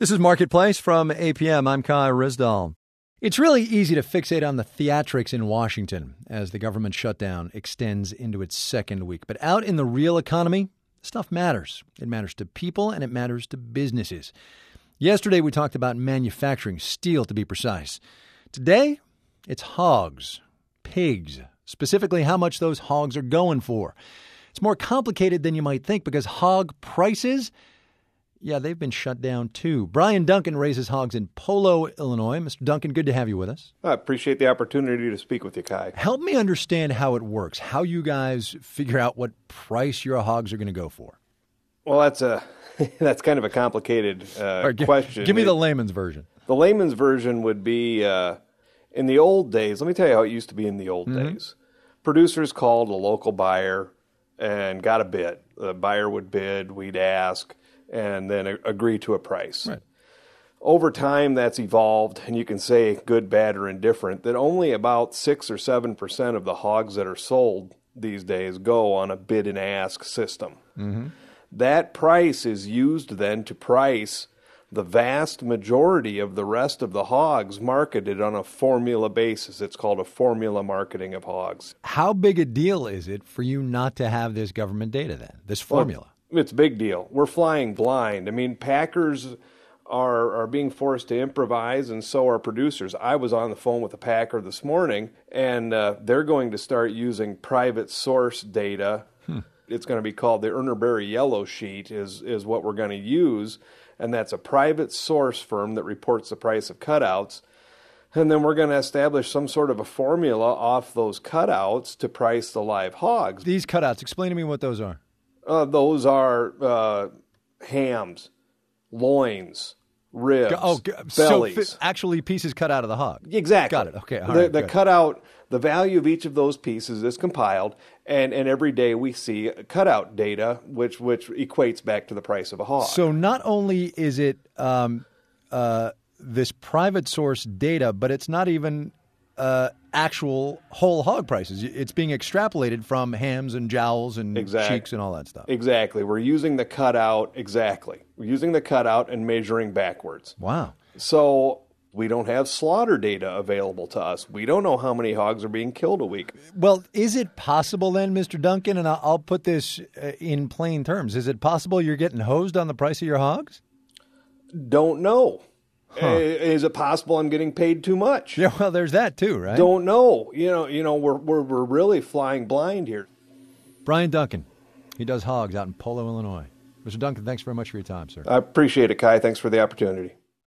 This is Marketplace from APM. I'm Kai Rizdal. It's really easy to fixate on the theatrics in Washington as the government shutdown extends into its second week. But out in the real economy, stuff matters. It matters to people and it matters to businesses. Yesterday, we talked about manufacturing, steel to be precise. Today, it's hogs, pigs, specifically how much those hogs are going for. It's more complicated than you might think because hog prices, they've been shut down too. Brian Duncan raises hogs in Polo, Illinois. Mr. Duncan, good to have you with us. I appreciate the opportunity to speak with you, Kai. Help me understand how it works, how you guys figure out what price your hogs are going to go for. Well, that's kind of a complicated question. Give me the layman's version. The layman's version would be, in the old days, let me tell you how it used to be in the old days. Producers called a local buyer and got a bid. The buyer would bid, we'd ask, and then agree to a price. Right. Over time, that's evolved, and you can say good, bad, or indifferent, that only about 6 or 7% of the hogs that are sold these days go on a bid and ask system. Mm-hmm. That price is used then to price the vast majority of the rest of the hogs marketed on a formula basis. It's called a formula marketing of hogs. How big a deal is it for you not to have this government data then, this formula? Well, it's a big deal. We're flying blind. I mean, packers are being forced to improvise, and so are producers. I was on the phone with a packer this morning, and they're going to start using private source data. It's going to be called the Urner-Barry Yellow Sheet is what we're going to use, and that's a private source firm that reports the price of cutouts. And then we're going to establish some sort of a formula off those cutouts to price the live hogs. These cutouts, explain to me what those are. Those are hams, loins, ribs, bellies. So actually pieces cut out of the hog. Exactly. Got it. Okay. All right, the cutout, the value of each of those pieces is compiled, and every day we see cutout data, which equates back to the price of a hog. So not only is it this private source data, but it's not even actual whole hog prices. It's being extrapolated from hams and jowls and cheeks and all that stuff. Exactly. We're using the cutout. We're using the cutout and measuring backwards. Wow. So we don't have slaughter data available to us. We don't know how many hogs are being killed a week. Well, is it possible then, Mr. Duncan, and I'll put this in plain terms, is it possible you're getting hosed on the price of your hogs? Don't know. Is it possible I'm getting paid too much? Yeah, well, there's that too, right? Don't know. You know, we're really flying blind here. Brian Duncan, he does hogs out in Polo, Illinois. Mr. Duncan, thanks very much for your time, sir. I appreciate it, Kai. Thanks for the opportunity.